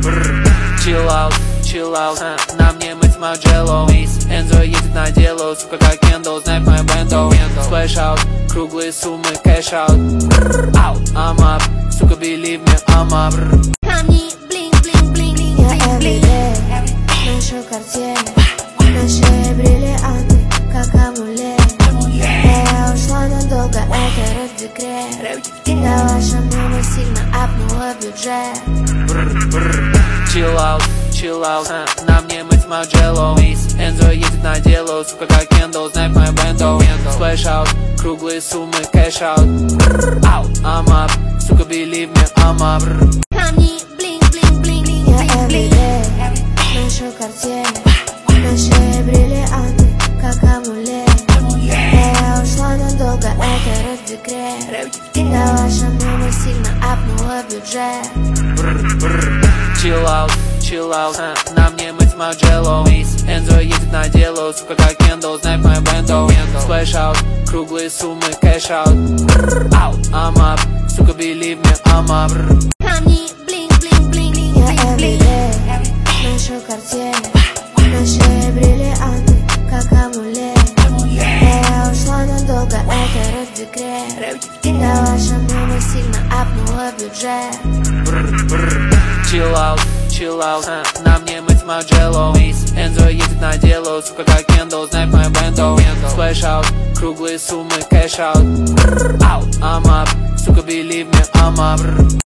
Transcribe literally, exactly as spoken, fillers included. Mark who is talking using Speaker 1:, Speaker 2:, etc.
Speaker 1: Chill out, chill out, на мне мыть Маджелло. Энзо едет на дело, сука как Кендалл, знает мою бенто. Splash out, круглые суммы, cash out. I'm up, сука believe me, I'm up.
Speaker 2: Камни, блин, блин, блин, блин,
Speaker 3: Я
Speaker 2: блин, блин.
Speaker 3: everyday ношу картель, на шее бриллианты, как амулет. Да я ушла надолго, это рэп-декрет. Да ваша мама сильно апнула бюджет.
Speaker 1: Chill out, chill out, на мне мыть Маджелло. Энзо едет на дело, сука как Кендалл, знает мою бенто. Splash out, круглые суммы, cash out. I'm up, сука believe me, I'm up.
Speaker 2: Камни, блин, блин, блин, блин,
Speaker 3: Я
Speaker 2: блин, блин.
Speaker 3: everyday ношу картель, на шее бриллианты, как амулет. Да я ушла надолго, это рэп-декрет. Да ваша мама сильно апнула бюджет.
Speaker 1: Chill out, chill out, на мне мыть Маджелло. Энзо едет на дело, сука как Кендалл, знает мою бенто. Splash out, круглые суммы, cash out. I'm up, сука believe me, I'm up.
Speaker 2: Камни, блин, блин, блин, блин,
Speaker 3: Я
Speaker 2: блин, блин.
Speaker 3: everyday ношу картель, на шее бриллианты, как амулет. Да я ушла надолго, это рэп-декрет. Да ваша мама сильно апнула бюджет.
Speaker 1: Chill out, chill out, на мне мыть Маджелло. Энзо едет на дело, сука как Кендалл, знает мою бенто. Splash out, круглые суммы, cash out. I'm up, сука believe me, I'm up.